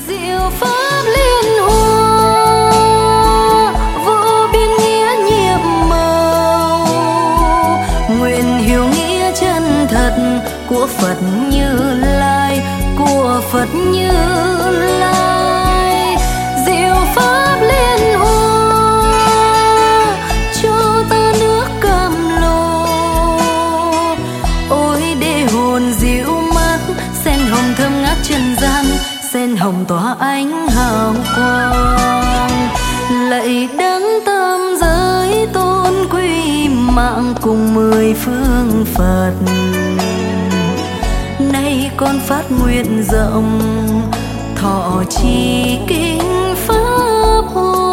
diệu pháp liên hoa vô biên nghĩa nhiệm màu, nguyện hiểu nghĩa chân thật của Phật Như Lai, của Phật Như Lai. Diệu pháp liên hoa cho ta nước cam lồ, ôi để hồn dịu mắt sen hồng thơm ngát trần gian, sen hồng tỏa ánh hào quang. Lạy đấng tam giới tôn quý mạng cùng 10 phương Phật, nay con phát nguyện rộng thọ trì kinh pháp hoa.